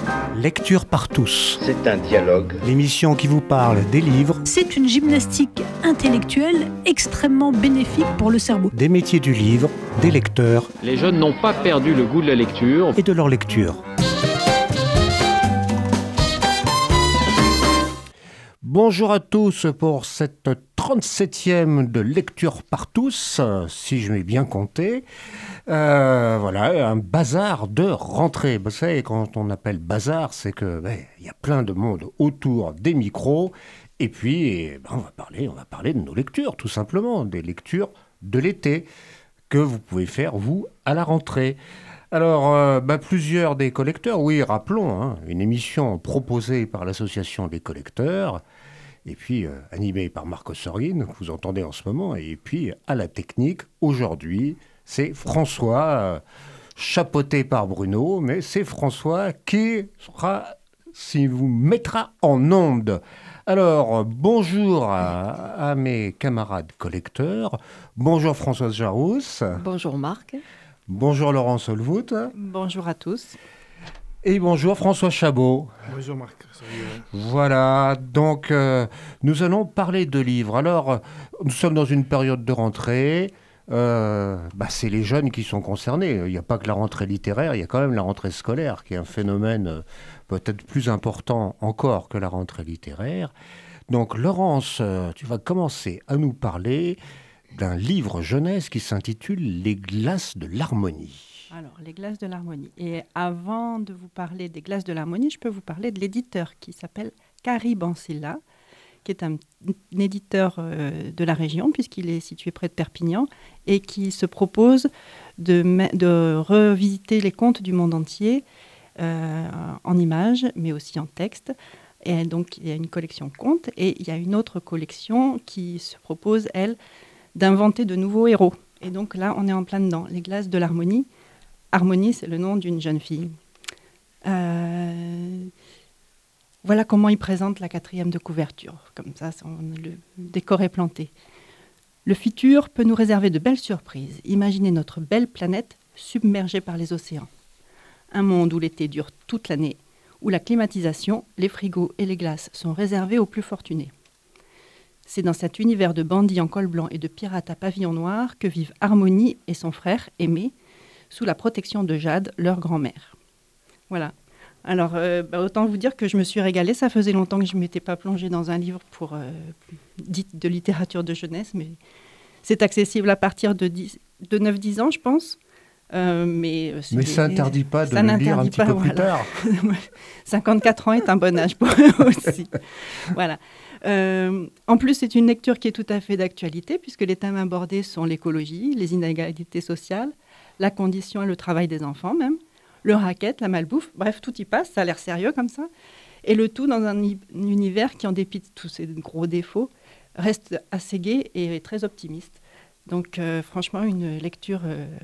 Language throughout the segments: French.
Lecture par tous. C'est un dialogue. L'émission qui vous parle des livres. C'est une gymnastique intellectuelle extrêmement bénéfique pour le cerveau. Des métiers du livre, des lecteurs. Les jeunes n'ont pas perdu le goût de la lecture. Et de leur lecture. Bonjour à tous pour cette 37e de Lecture par tous, si je m'ai bien compté. Voilà, un bazar de rentrée. Vous savez, quand on appelle bazar, c'est que y a plein de monde autour des micros. Et puis, on va parler de nos lectures, tout simplement, des lectures de l'été que vous pouvez faire, vous, à la rentrée. Alors, plusieurs des collecteurs, oui, rappelons, une émission proposée par l'Association des collecteurs, et puis animée par Marco Sorgin, que vous entendez en ce moment, et puis à la technique, aujourd'hui, c'est François, chapeauté par Bruno, mais c'est François qui vous mettra en onde. Alors, bonjour à mes camarades collecteurs. Bonjour Françoise Jarousse. Bonjour Marc. Bonjour Laurence Olvout. Bonjour à tous. Et bonjour François Chabot. Bonjour Marc. Voilà, donc nous allons parler de livres. Alors, nous sommes dans une période de rentrée. C'est les jeunes qui sont concernés. Il n'y a pas que la rentrée littéraire, il y a quand même la rentrée scolaire qui est un phénomène peut-être plus important encore que la rentrée littéraire. Donc Laurence, tu vas commencer à nous parler d'un livre jeunesse qui s'intitule « Les glaces de l'harmonie ». Alors, Les glaces de l'harmonie. Et avant de vous parler des glaces de l'harmonie, je peux vous parler de l'éditeur qui s'appelle Carib Ancilla, qui est un éditeur de la région, puisqu'il est situé près de Perpignan, et qui se propose de revisiter les contes du monde entier en images, mais aussi en texte. Et donc, il y a une collection contes, et il y a une autre collection qui se propose, elle, d'inventer de nouveaux héros. Et donc là, on est en plein dedans. Les glaces de l'harmonie. Harmonie, c'est le nom d'une jeune fille. Voilà comment il présente la 4e de couverture. Comme ça, le décor est planté. Le futur peut nous réserver de belles surprises. Imaginez notre belle planète submergée par les océans. Un monde où l'été dure toute l'année, où la climatisation, les frigos et les glaces sont réservés aux plus fortunés. C'est dans cet univers de bandits en col blanc et de pirates à pavillon noir que vivent Harmonie et son frère, Aimé, sous la protection de Jade, leur grand-mère. Voilà. Alors, autant vous dire que je me suis régalée. Ça faisait longtemps que je ne m'étais pas plongée dans un livre dit de littérature de jeunesse, mais c'est accessible à partir de 9-10 ans, je pense. Mais ça n'interdit pas de le lire un petit peu plus tard. 54 ans est un bon âge pour eux aussi. Voilà. En plus, c'est une lecture qui est tout à fait d'actualité, puisque les thèmes abordés sont l'écologie, les inégalités sociales, la condition et le travail des enfants même, le racket, la malbouffe, bref, tout y passe, ça a l'air sérieux comme ça. Et le tout dans un univers qui, en dépit de tous ses gros défauts, reste assez gai et très optimiste. Donc, franchement, une lecture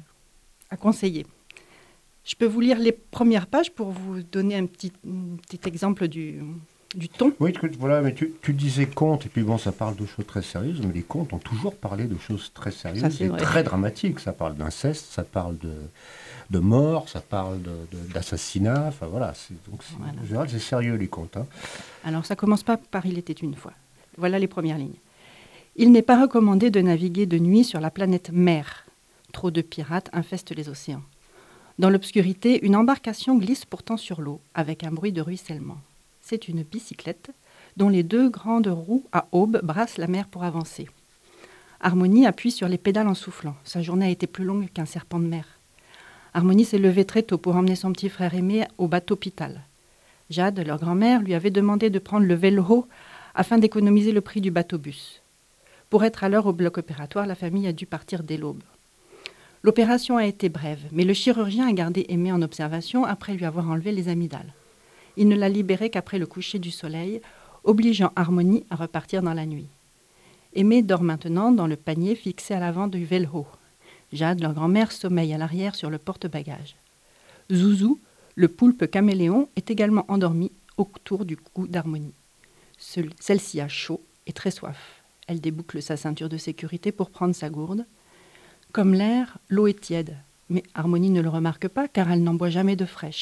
à conseiller. Je peux vous lire les premières pages pour vous donner un petit exemple du ton. Oui, mais tu disais contes, et puis ça parle de choses très sérieuses, mais les contes ont toujours parlé de choses très sérieuses et très dramatiques. Ça parle d'inceste, ça parle de mort, ça parle d'assassinat, enfin voilà. En général, c'est sérieux les contes. Alors, ça commence pas par « Il était une fois ». Voilà les premières lignes. « Il n'est pas recommandé de naviguer de nuit sur la planète mer. Trop de pirates infestent les océans. Dans l'obscurité, une embarcation glisse pourtant sur l'eau, avec un bruit de ruissellement. C'est une bicyclette dont les 2 grandes roues à aube brassent la mer pour avancer. Harmonie appuie sur les pédales en soufflant. Sa journée a été plus longue qu'un serpent de mer. Harmonie s'est levée très tôt pour emmener son petit frère Aimé au bateau Pital. Jade, leur grand-mère, lui avait demandé de prendre le vélo afin d'économiser le prix du bateau-bus. Pour être à l'heure au bloc opératoire, la famille a dû partir dès l'aube. L'opération a été brève, mais le chirurgien a gardé Aimé en observation après lui avoir enlevé les amygdales. Il ne l'a libéré qu'après le coucher du soleil, obligeant Harmonie à repartir dans la nuit. Aimé dort maintenant dans le panier fixé à l'avant du vélo. Jade, leur grand-mère, sommeille à l'arrière sur le porte-bagages. Zouzou, le poulpe caméléon, est également endormi autour du cou d'Harmonie. Celle-ci a chaud et très soif. Elle déboucle sa ceinture de sécurité pour prendre sa gourde. Comme l'air, l'eau est tiède, mais Harmonie ne le remarque pas car elle n'en boit jamais de fraîche.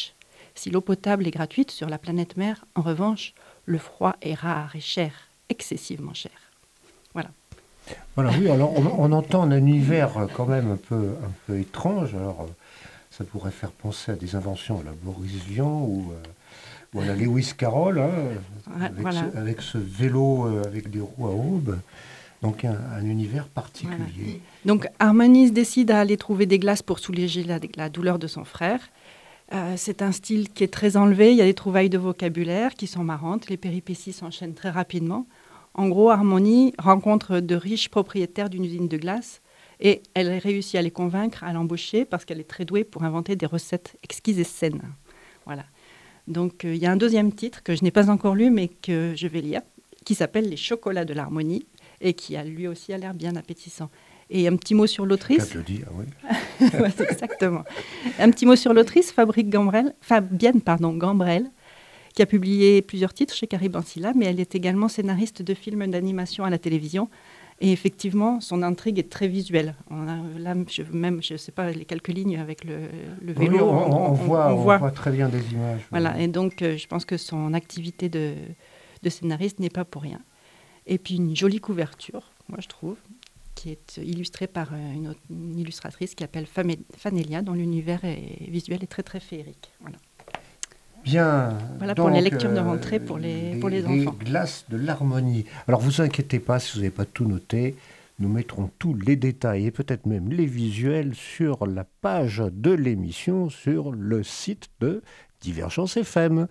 Si l'eau potable est gratuite sur la planète mer, en revanche, le froid est rare et cher, excessivement cher. Voilà. Voilà, oui, alors on entend un univers quand même un peu étrange. Alors, ça pourrait faire penser à des inventions à la Boris Vian ou à la Lewis Carroll, hein, avec ce vélo avec des roues à aubes. Donc un univers particulier. Voilà. Donc Harmony décide à aller trouver des glaces pour soulager la douleur de son frère. C'est un style qui est très enlevé. Il y a des trouvailles de vocabulaire qui sont marrantes. Les péripéties s'enchaînent très rapidement. En gros, Harmony rencontre de riches propriétaires d'une usine de glace et elle réussit à les convaincre à l'embaucher parce qu'elle est très douée pour inventer des recettes exquises et saines. Voilà. Donc il y a un deuxième titre que je n'ai pas encore lu mais que je vais lire qui s'appelle Les chocolats de l'harmonie et qui a lui aussi a l'air bien appétissant. Et un petit mot sur l'autrice. Oui. Ouais, exactement. Un petit mot sur l'autrice, Fabienne Gambrel, qui a publié plusieurs titres chez Carib Ancilla, mais elle est également scénariste de films d'animation à la télévision. Et effectivement, son intrigue est très visuelle. Là, je ne sais pas, les quelques lignes avec le vélo. Oui, on voit très bien des images. Voilà, et donc je pense que son activité de scénariste n'est pas pour rien. Et puis une jolie couverture, moi je trouve, qui est illustrée par une illustratrice qui s'appelle Fanelia, dont l'univers visuel est très très féerique. Voilà. Bien. Voilà donc, pour les lectures de rentrée pour les enfants. Les glaces de l'harmonie. Alors vous inquiétez pas si vous n'avez pas tout noté. Nous mettrons tous les détails et peut-être même les visuels sur la page de l'émission sur le site de Divergence FM.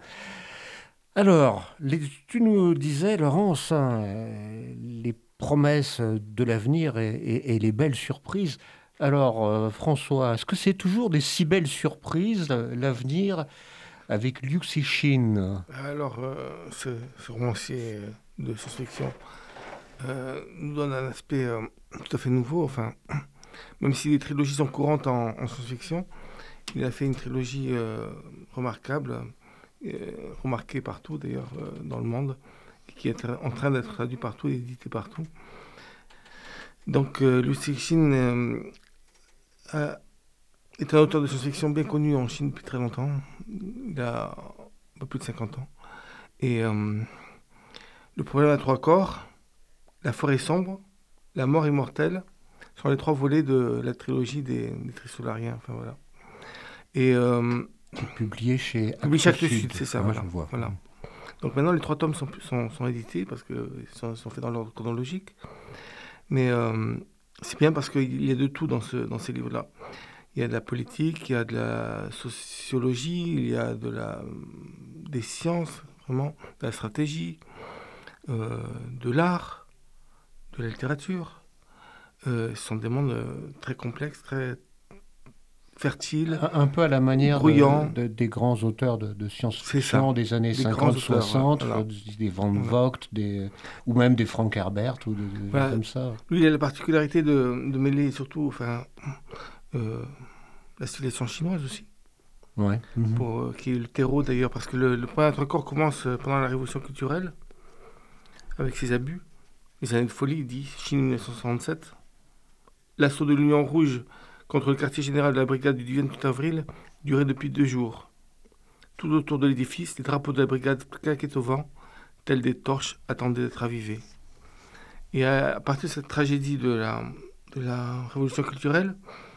Alors, tu nous disais, Laurence, les promesses de l'avenir et les belles surprises. Alors, François, est-ce que c'est toujours des si belles surprises, l'avenir avec Liu Cixin? Alors, ce romancier de science-fiction nous donne un aspect tout à fait nouveau. Enfin, même si les trilogies sont courantes en science-fiction, il a fait une trilogie remarquable, remarquée partout d'ailleurs dans le monde, et qui est en train d'être traduite partout et éditée partout. Donc, Liu Cixin est un auteur de science-fiction bien connu en Chine depuis très longtemps. Il a un peu plus de 50 ans. Et le problème à trois corps, la forêt sombre, la mort immortelle sont les trois volets de la trilogie des Trisolariens. Enfin, voilà. Et publié chez Actes Sud, c'est ça. Voilà. Je vois. Voilà. Donc maintenant, les trois tomes sont édités parce qu'ils sont faits dans l'ordre chronologique. Mais c'est bien parce qu'il y a de tout dans ces livres-là. Il y a de la politique, il y a de la sociologie, il y a des sciences, vraiment, de la stratégie, de l'art, de la littérature. Ce sont des mondes très complexes, très fertiles, un peu à la manière des grands auteurs de science-fiction des années 50-60, voilà. Des Van Vogt, ou même des Frank Herbert, ou voilà. Comme ça. Lui, il a la particularité de mêler surtout la civilisation chinoise aussi, ouais. Qui est le terreau d'ailleurs, parce que le premier record commence pendant la Révolution culturelle, avec ses abus, les années de folie, il dit, Chine 1967, l'assaut de l'Union Rouge contre le quartier général de la brigade du 28 avril durait depuis 2 jours. Tout autour de l'édifice, les drapeaux de la brigade claquaient au vent, tels des torches attendaient d'être avivés. Et à partir de cette tragédie de la révolution culturelle,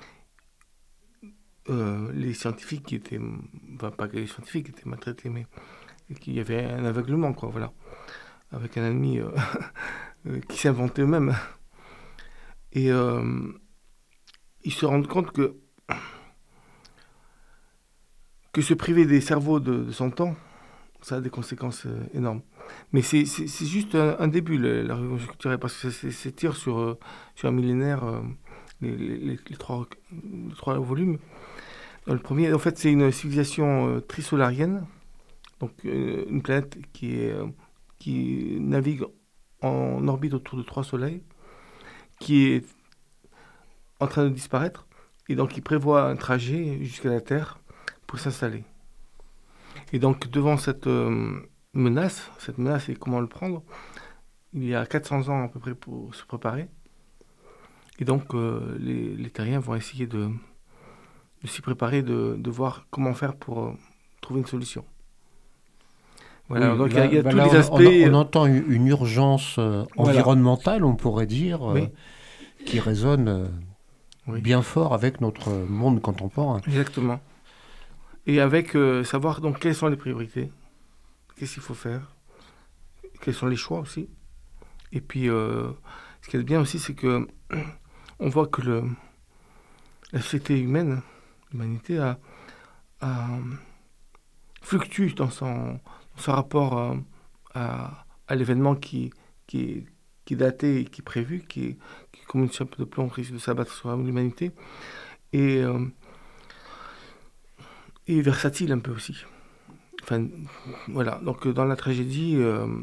les scientifiques qui étaient, pas que les scientifiques qui étaient maltraités, mais qu'il y avait un aveuglement, quoi, voilà, avec un ennemi qui s'inventait eux-mêmes. Et ils se rendent compte que se priver des cerveaux de son temps, ça a des conséquences énormes. Mais c'est juste un début, la révolution culturelle, parce que ça s'étire sur un millénaire, les trois volumes. Dans le premier, en fait, c'est une civilisation trisolarienne, donc une planète qui navigue en orbite autour de 3 soleils, qui est en train de disparaître, et donc il prévoit un trajet jusqu'à la Terre pour s'installer. Et donc devant cette menace et comment le prendre, il y a 400 ans à peu près pour se préparer. Et donc les terriens vont essayer de s'y préparer, de voir comment faire pour trouver une solution. Voilà, Oui, donc là- il y a bah tous là, les aspects. on entend une urgence environnementale, on pourrait dire, Oui. qui résonne Oui. bien fort avec notre monde contemporain. Exactement. Et avec savoir donc quelles sont les priorités, qu'est-ce qu'il faut faire, quels sont les choix aussi. Et puis, ce qui est bien aussi, c'est que on voit que la société humaine, l'humanité, fluctue dans son rapport à l'événement qui est daté et qui est prévu, qui est comme une chape de plomb qui risque de s'abattre sur l'humanité. Et versatile un peu aussi. Enfin, voilà. Donc dans la tragédie,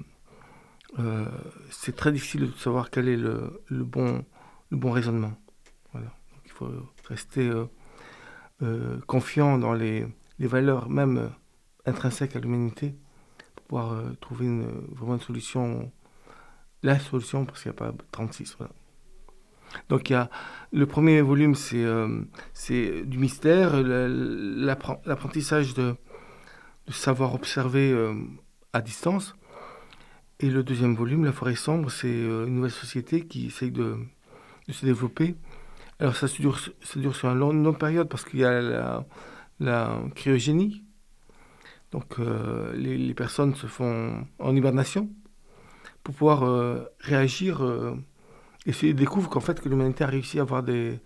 c'est très difficile de savoir quel est le bon raisonnement. Voilà. Donc il faut rester confiant dans les valeurs même intrinsèques à l'humanité pour pouvoir trouver vraiment une solution. La solution, parce qu'il n'y a pas 36. Voilà. Donc il y a le premier volume, c'est du mystère, l'apprentissage de savoir observer à distance. Et le deuxième volume, La forêt sombre, c'est une nouvelle société qui essaye de se développer. Alors ça dure sur une longue période parce qu'il y a la cryogénie. Donc les personnes se font en hibernation pour pouvoir réagir. Et ils découvrent qu'en fait, que l'humanité a réussi à avoir des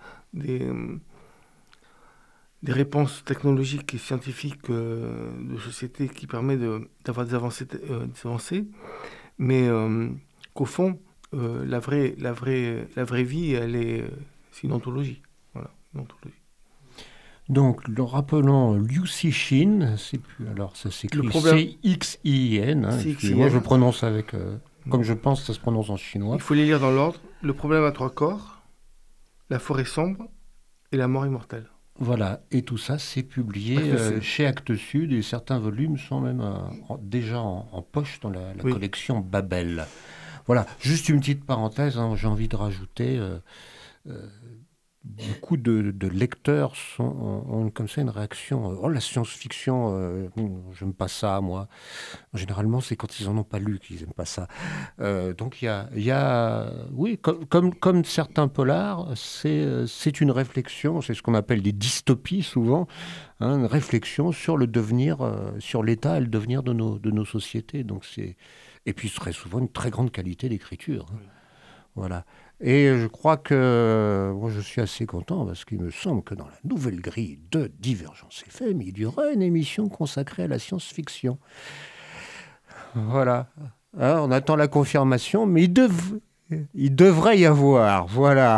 réponses technologiques et scientifiques de société qui permettent d'avoir des avancées, mais qu'au fond, la vraie vie, c'est une ontologie. Voilà, une ontologie. Donc, rappelons Liu Cixin, alors ça s'écrit C-X-I-N, excusez-moi, je prononce avec... comme je pense, ça se prononce en chinois. Il faut les lire dans l'ordre. Le problème à 3 corps, La forêt sombre et La mort immortelle. Voilà, et tout ça, c'est publié chez Actes Sud, et certains volumes sont même déjà en poche dans la collection Babel. Voilà, juste une petite parenthèse, j'ai envie de rajouter... beaucoup de lecteurs ont comme ça une réaction. La science-fiction, j'aime pas ça, moi. Généralement, c'est quand ils en ont pas lu qu'ils aiment pas ça. Donc il y a, oui, comme certains polars, c'est une réflexion. C'est ce qu'on appelle des dystopies souvent, une réflexion sur le devenir, sur l'état et le devenir de nos sociétés. Donc et puis très souvent une très grande qualité d'écriture. Voilà. Et je crois que moi, je suis assez content parce qu'il me semble que dans la nouvelle grille de Divergence FM, il y aura une émission consacrée à la science-fiction. Voilà. On attend la confirmation, mais il devrait y avoir. Voilà.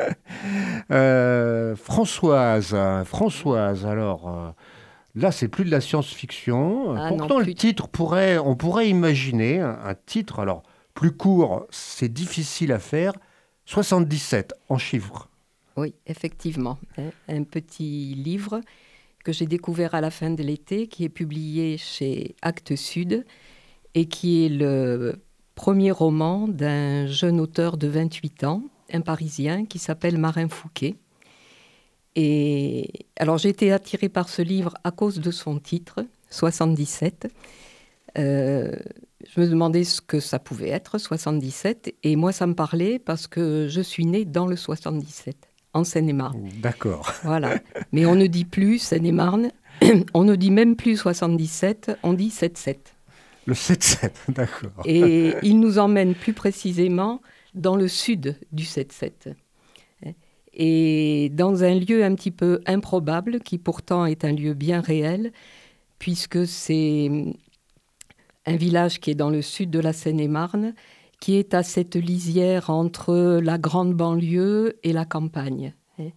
Françoise, alors... là, c'est plus de la science-fiction. Pourtant, le titre on pourrait imaginer un titre, alors plus court, c'est difficile à faire, 77 en chiffres. Oui, effectivement. Un petit livre que j'ai découvert à la fin de l'été, qui est publié chez Actes Sud et qui est le premier roman d'un jeune auteur de 28 ans, un Parisien, qui s'appelle Marin Fouquet. Et alors, j'ai été attirée par ce livre à cause de son titre, 77. Je me demandais ce que ça pouvait être, 77, et moi, ça me parlait parce que je suis née dans le 77, en Seine-et-Marne. D'accord. Voilà. Mais on ne dit plus Seine-et-Marne, on ne dit même plus 77, on dit 77. Le 7-7, d'accord. Et il nous emmène plus précisément dans le sud du 7-7. Et dans un lieu un petit peu improbable, qui pourtant est un lieu bien réel, puisque c'est un village qui est dans le sud de la Seine-et-Marne, qui est à cette lisière entre la grande banlieue et la campagne.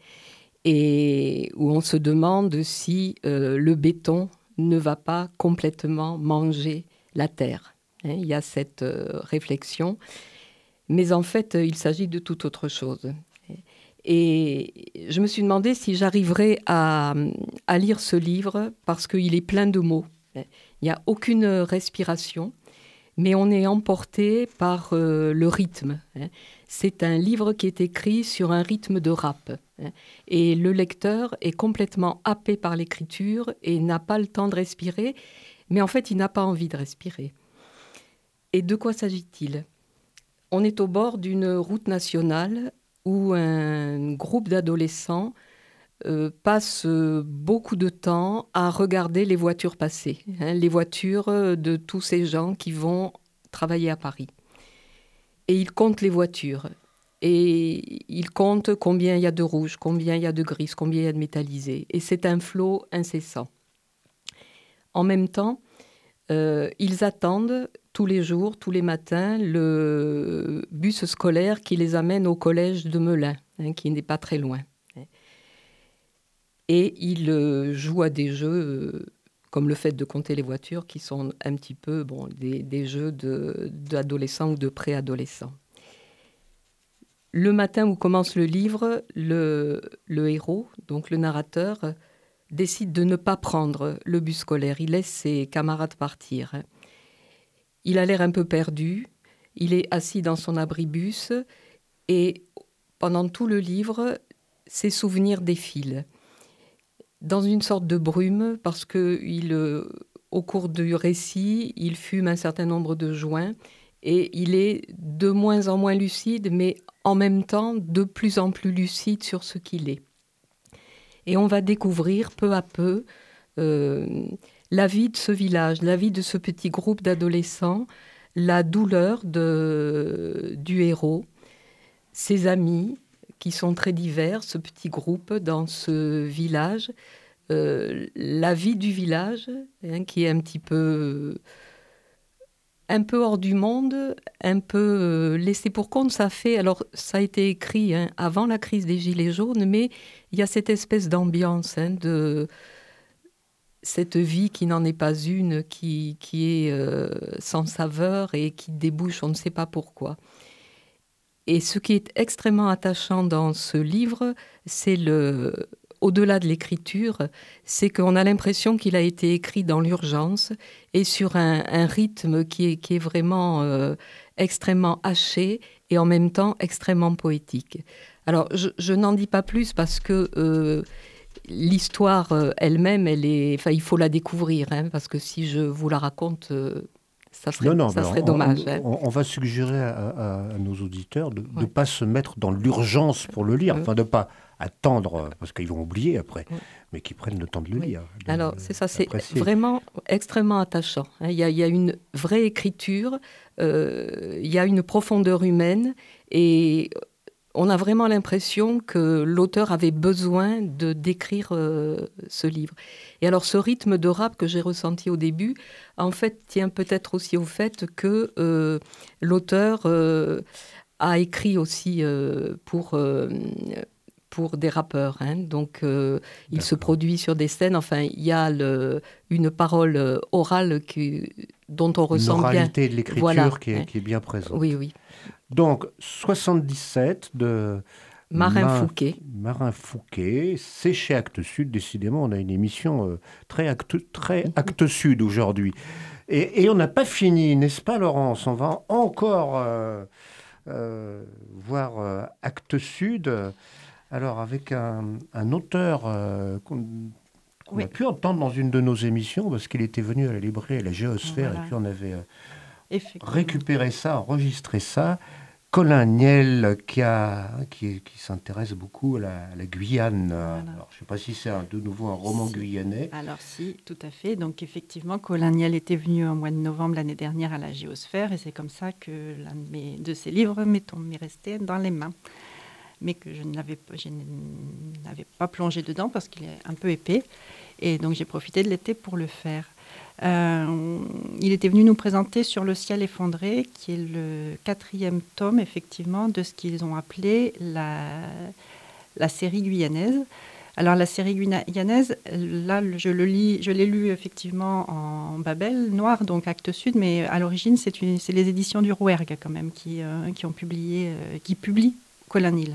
Et où on se demande si le béton ne va pas complètement manger la terre. Il y a cette réflexion. Mais en fait, il s'agit de toute autre chose. Et je me suis demandé si j'arriverais à lire ce livre parce qu'il est plein de mots. Il n'y a aucune respiration, mais on est emporté par le rythme. C'est un livre qui est écrit sur un rythme de rap. Et le lecteur est complètement happé par l'écriture et n'a pas le temps de respirer, mais en fait, il n'a pas envie de respirer. Et de quoi s'agit-il ? On est au bord d'une route nationale où un groupe d'adolescents passe beaucoup de temps à regarder les voitures passer, les voitures de tous ces gens qui vont travailler à Paris. Et ils comptent les voitures. Et ils comptent combien il y a de rouges, combien il y a de grises, combien il y a de métallisés. Et c'est un flot incessant. En même temps, ils attendent tous les jours, tous les matins, le bus scolaire qui les amène au collège de Melun, qui n'est pas très loin. Et ils jouent à des jeux comme le fait de compter les voitures, qui sont un petit peu des jeux d'adolescents ou de préadolescents. Le matin où commence le livre, le héros, donc le narrateur, décide de ne pas prendre le bus scolaire. Il laisse ses camarades partir. Il a l'air un peu perdu. Il est assis dans son abribus et pendant tout le livre, ses souvenirs défilent. Dans une sorte de brume, parce que au cours du récit, il fume un certain nombre de joints et il est de moins en moins lucide, mais en même temps de plus en plus lucide sur ce qu'il est. Et on va découvrir peu à peu la vie de ce village, la vie de ce petit groupe d'adolescents, la douleur du héros, ses amis, qui sont très divers, ce petit groupe dans ce village, la vie du village, qui est un peu hors du monde, un peu laissé pour compte. Ça a été écrit avant la crise des Gilets jaunes, mais il y a cette espèce d'ambiance de cette vie qui n'en est pas une, qui est sans saveur et qui débouche on ne sait pas pourquoi. Et ce qui est extrêmement attachant dans ce livre, c'est au-delà de l'écriture, c'est qu'on a l'impression qu'il a été écrit dans l'urgence et sur un rythme qui est vraiment extrêmement haché et en même temps extrêmement poétique. Alors, je n'en dis pas plus parce que l'histoire elle-même, il faut la découvrir, parce que si je vous la raconte... ça serait dommage. On va suggérer à nos auditeurs de ne pas se mettre dans l'urgence pour le lire, de ne pas attendre, parce qu'ils vont oublier après, mais qu'ils prennent le temps de le lire. Alors, c'est ça, c'est vraiment extrêmement attachant. Il y a une vraie écriture, il y a une profondeur humaine, et on a vraiment l'impression que l'auteur avait besoin de décrire ce livre. Et alors, ce rythme de rap que j'ai ressenti au début, en fait, tient peut-être aussi au fait que l'auteur a écrit aussi pour des rappeurs. Donc, il se produit sur des scènes. Enfin, il y a une parole orale dont on ressent bien... Une oralité de l'écriture qui est bien présente. Oui. Donc, 77 de Marin Fouquet. Marin Fouquet, c'est chez Actes Sud. Décidément, on a une émission très Actes Sud aujourd'hui. Et on n'a pas fini, n'est-ce pas, Laurence ? On va encore voir Actes Sud. Alors, avec un auteur qu'on a pu entendre dans une de nos émissions, parce qu'il était venu à la librairie, à la Géosphère, et puis on avait récupéré ça, enregistré ça. Colin Niel, qui s'intéresse beaucoup à la Guyane. Voilà. Alors, je ne sais pas si c'est de nouveau un roman guyanais. Alors si, tout à fait. Donc effectivement, Colin Niel était venu au mois de novembre l'année dernière à la Géosphère, et c'est comme ça que l'un de ses livres m'est resté dans les mains. Mais que je n'avais pas plongé dedans parce qu'il est un peu épais. Et donc j'ai profité de l'été pour le faire. Il était venu nous présenter Sur le ciel effondré, qui est le 4e tome, effectivement, de ce qu'ils ont appelé la série guyanaise. Alors la série guyanaise, là, je l'ai lu effectivement en Babel noir, donc Actes Sud, mais à l'origine, c'est les éditions du Rouergue, quand même, qui publient Colin Niel.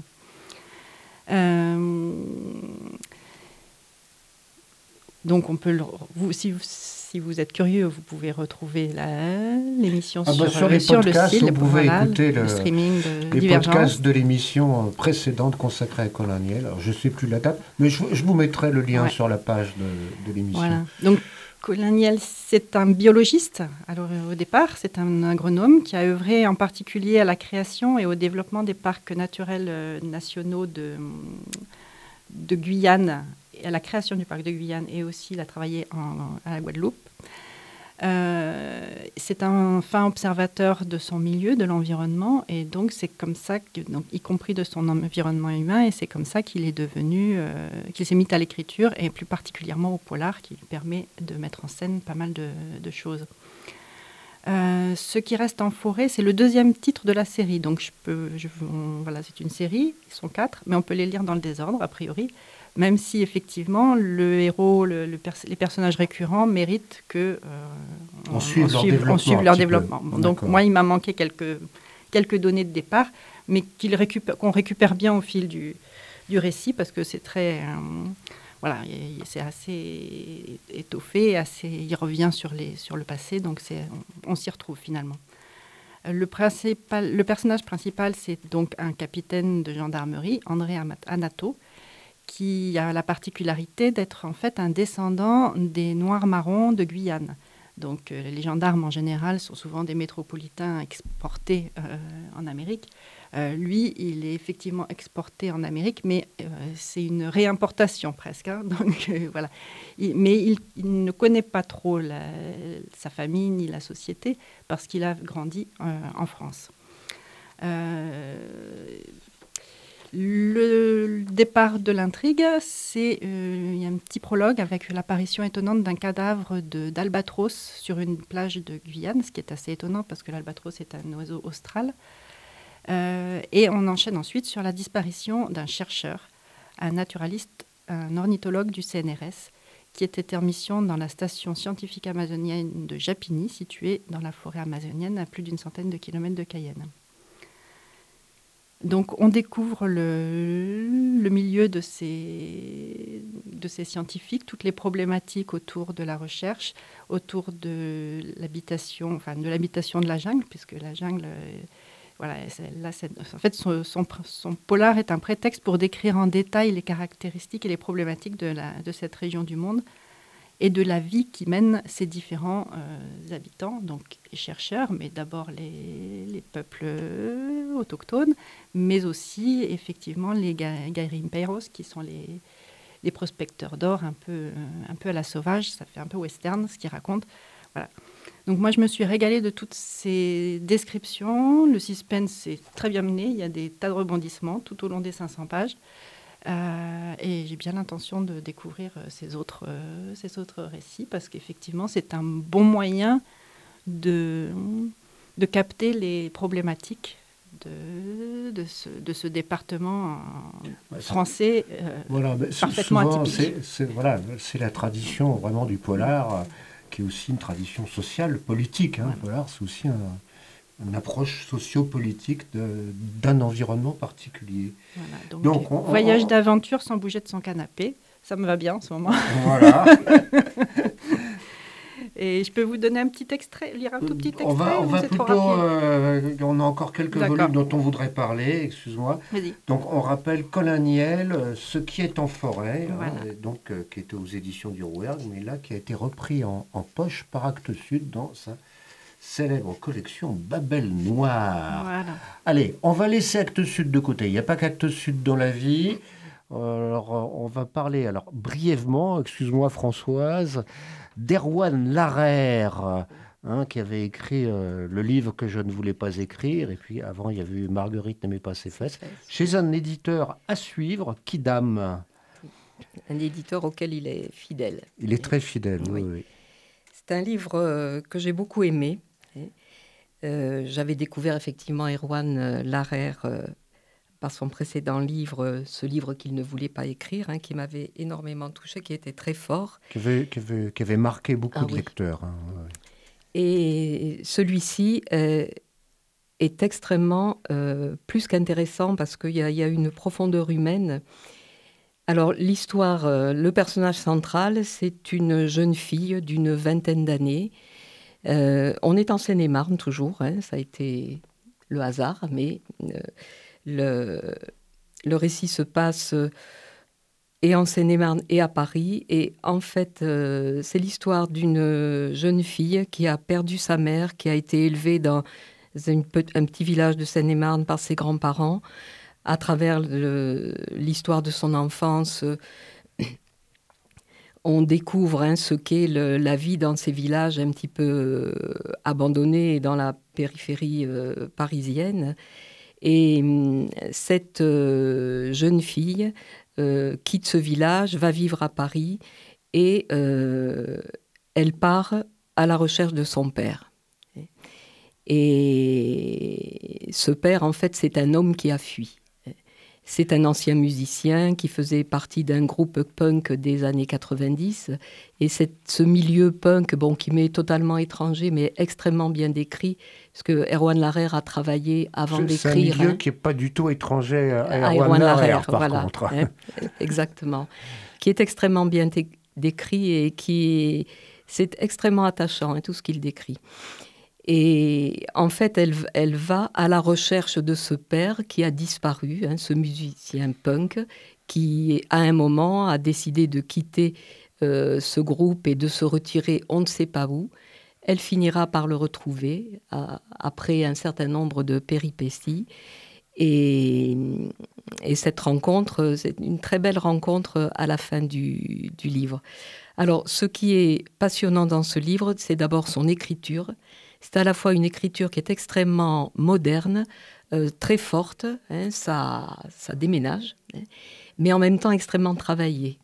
Donc on peut si si vous êtes curieux, vous pouvez retrouver l'émission sur les podcasts, le site, vous pouvez écouter le streaming de les Divergence. podcasts de l'émission précédente consacrée à Conan Niel. Alors, je ne sais plus la date, mais je vous mettrai le lien sur la page de l'émission. Voilà. Donc, Conan Niel, c'est un biologiste. Alors, au départ, c'est un agronome qui a œuvré en particulier à la création et au développement des parcs naturels nationaux de Guyane, et à la création du parc de Guyane, et aussi il a travaillé à la Guadeloupe. C'est un fin observateur de son milieu, de l'environnement, et donc c'est comme ça, y compris de son environnement humain, et c'est comme ça qu'il est devenu, qu'il s'est mis à l'écriture, et plus particulièrement au polar, qui lui permet de mettre en scène pas mal de choses. Ce qui reste en forêt, c'est le deuxième titre de la série. Donc voilà, c'est une série, ils sont 4, mais on peut les lire dans le désordre, a priori. Même si, effectivement, le héros, les personnages récurrents méritent qu'on suive leur développement. Donc, moi, il m'a manqué quelques données de départ, mais qu'on récupère bien au fil du récit, parce que c'est très... voilà, c'est assez étoffé, il revient sur le passé, donc on s'y retrouve, finalement. Le personnage principal, c'est donc un capitaine de gendarmerie, André Anato, qui a la particularité d'être en fait un descendant des Noirs-Marrons de Guyane. Donc les gendarmes en général sont souvent des métropolitains exportés en Amérique. Lui, il est effectivement exporté en Amérique, mais c'est une réimportation presque. Hein. Donc voilà. Mais il ne connaît pas trop sa famille ni la société parce qu'il a grandi en France. Le départ de l'intrigue, il y a un petit prologue avec l'apparition étonnante d'un cadavre d'albatros sur une plage de Guyane, ce qui est assez étonnant parce que l'albatros est un oiseau austral. Et on enchaîne ensuite sur la disparition d'un chercheur, un naturaliste, un ornithologue du CNRS, qui était en mission dans la station scientifique amazonienne de Japini, située dans la forêt amazonienne à plus d'une centaine de kilomètres de Cayenne. Donc, on découvre le milieu de ces scientifiques, toutes les problématiques autour de la recherche, autour de l'habitation, de la jungle, puisque la jungle, en fait, son polar est un prétexte pour décrire en détail les caractéristiques et les problématiques de cette région du monde et de la vie qui mènent ces différents habitants, donc les chercheurs, mais d'abord les peuples autochtones, mais aussi effectivement les garimpeiros, qui sont les prospecteurs d'or un peu à la sauvage, ça fait un peu western ce qu'ils racontent. Voilà. Donc moi je me suis régalée de toutes ces descriptions, le suspense est très bien mené, il y a des tas de rebondissements tout au long des 500 pages. Et j'ai bien l'intention de découvrir ces autres récits parce qu'effectivement, c'est un bon moyen de capter les problématiques de ce département français parfaitement atypique. C'est la tradition vraiment du polar qui est aussi une tradition sociale, politique. Hein. Le polar, c'est aussi une approche socio-politique d'un environnement particulier. Voilà, donc voyage d'aventure sans bouger de son canapé, ça me va bien en ce moment. Voilà. Et je peux vous donner un petit extrait, lire un tout petit extrait. On a encore quelques volumes dont on voudrait parler, excuse-moi. Vas-y. Donc on rappelle Conan Niel, Ce qui est en forêt, qui était aux éditions du Rouergue, mais là qui a été repris en poche par Actes Sud dans sa célèbre collection Babel Noire. Voilà. Allez, on va laisser Actes Sud de côté. Il n'y a pas qu'Actes Sud dans la vie. Alors, on va parler, brièvement, excuse-moi Françoise, d'Erwan Larère, qui avait écrit le livre que je ne voulais pas écrire. Et puis avant, il y avait eu Marguerite n'aimait pas ses fesses. Chez un éditeur à suivre, Kidam. Un éditeur auquel il est fidèle. Il est très fidèle, oui. C'est un livre que j'ai beaucoup aimé. J'avais découvert effectivement Erwan Larère par son précédent livre, ce livre qu'il ne voulait pas écrire, qui m'avait énormément touchée, qui était très fort. Qui avait marqué beaucoup de lecteurs. Et celui-ci est extrêmement plus qu'intéressant parce qu'il y a une profondeur humaine Alors, l'histoire, le personnage central, c'est une jeune fille d'une vingtaine d'années. On est en Seine-et-Marne toujours, hein, ça a été le hasard, mais le récit se passe et en Seine-et-Marne et à Paris. Et en fait, c'est l'histoire d'une jeune fille qui a perdu sa mère, qui a été élevée dans un petit village de Seine-et-Marne par ses grands-parents. À travers l'histoire de son enfance, on découvre ce qu'est la vie dans ces villages un petit peu abandonnés dans la périphérie parisienne. Et cette jeune fille quitte ce village, va vivre à Paris et elle part à la recherche de son père. Et ce père, en fait, c'est un homme qui a fui. C'est un ancien musicien qui faisait partie d'un groupe punk des années 90. Et ce milieu punk, qui m'est totalement étranger, mais extrêmement bien décrit, parce que Erwan Larrer a travaillé avant d'écrire. C'est un milieu qui n'est pas du tout étranger à Erwan Larrer, par contre. Exactement. Qui est extrêmement bien décrit et c'est extrêmement attachant, tout ce qu'il décrit. Et en fait, elle va à la recherche de ce père qui a disparu, ce musicien punk, qui, à un moment, a décidé de quitter ce groupe et de se retirer on ne sait pas où. Elle finira par le retrouver après un certain nombre de péripéties. Et cette rencontre, c'est une très belle rencontre à la fin du livre. Alors, ce qui est passionnant dans ce livre, c'est d'abord son écriture. C'est à la fois une écriture qui est extrêmement moderne, très forte, ça déménage, mais en même temps extrêmement travaillée.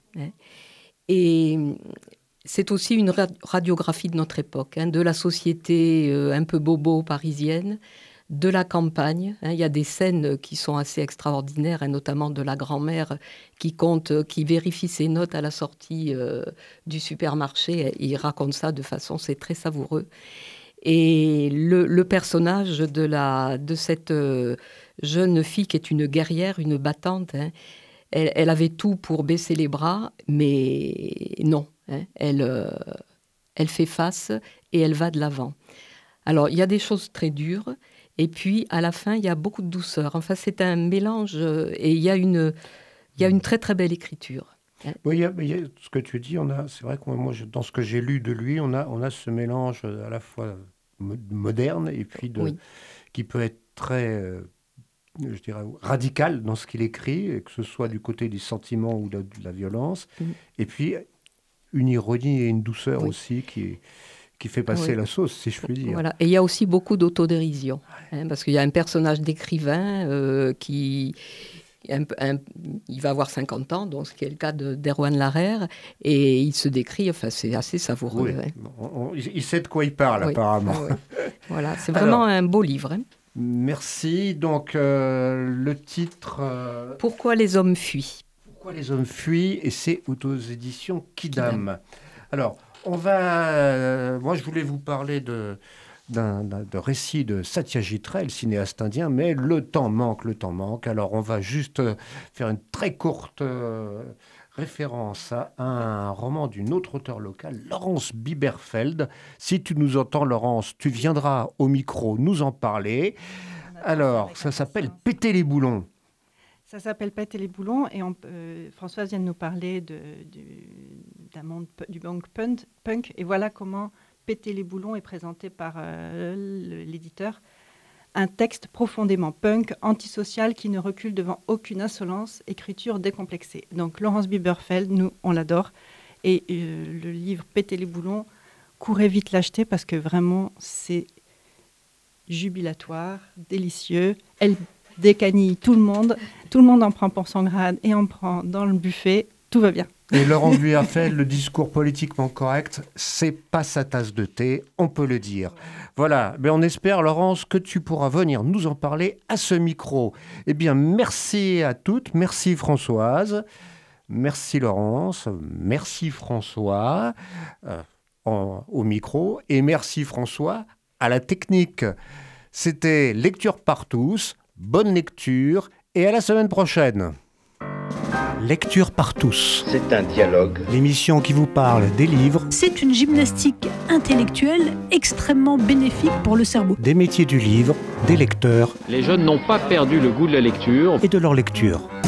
Et c'est aussi une radiographie de notre époque, de la société un peu bobo parisienne, de la campagne. Il y a des scènes qui sont assez extraordinaires, notamment de la grand-mère qui vérifie ses notes à la sortie du supermarché. Il raconte ça de façon, c'est très savoureux. Et le personnage de cette jeune fille qui est une guerrière, une battante, elle avait tout pour baisser les bras, mais non, elle fait face et elle va de l'avant. Alors, il y a des choses très dures, et puis à la fin, il y a beaucoup de douceur. Enfin, c'est un mélange, et il y a une très très belle écriture. Oui, il y a ce que tu dis, c'est vrai que moi, dans ce que j'ai lu de lui, on a ce mélange à la fois moderne et puis qui peut être très, je dirais, radical dans ce qu'il écrit, que ce soit du côté du sentiment ou de la violence, et puis une ironie et une douceur aussi qui fait passer la sauce, si je puis dire. Voilà. Et il y a aussi beaucoup d'autodérision, parce qu'il y a un personnage d'écrivain qui... il va avoir 50 ans, donc ce qui est le cas d'Erwan Larrer, et il se décrit, c'est assez savoureux. Il sait de quoi il parle, apparemment. Voilà, c'est vraiment un beau livre. Merci. Donc, le titre... Pourquoi les hommes fuient. Pourquoi les hommes fuient, et c'est aux éditions Quidam. Alors, moi, je voulais vous parler d'un récit de Satyajit Ray, le cinéaste indien, mais le temps manque. Alors, on va juste faire une très courte référence à un roman d'une autre auteure locale, Laurence Biberfeld. Si tu nous entends, Laurence, tu viendras au micro nous en parler. Alors, ça s'appelle « Péter les boulons ». Ça s'appelle « Péter les boulons » et Françoise vient de nous parler d'un monde du punk. Et voilà comment « Péter les boulons » est présenté par l'éditeur. Un texte profondément punk, antisocial, qui ne recule devant aucune insolence, écriture décomplexée. Donc Laurence Biberfeld, nous, on l'adore. Et le livre « Péter les boulons », courez vite l'acheter parce que vraiment, c'est jubilatoire, délicieux. Elle décanille tout le monde en prend pour son grade et en prend dans le buffet, tout va bien. Et Laurence Biberfeld, le discours politiquement correct, c'est pas sa tasse de thé, on peut le dire. Voilà, mais on espère, Laurence, que tu pourras venir nous en parler à ce micro. Eh bien, merci à toutes, merci Françoise, merci Laurence, merci François au micro, et merci François à la technique. C'était Lecture par tous, bonne lecture, et à la semaine prochaine. Lecture par tous. C'est un dialogue. L'émission qui vous parle des livres, C'est une gymnastique intellectuelle extrêmement bénéfique pour le cerveau. des métiers du livre, des lecteurs Les jeunes n'ont pas perdu le goût de la lecture. et de leur lecture.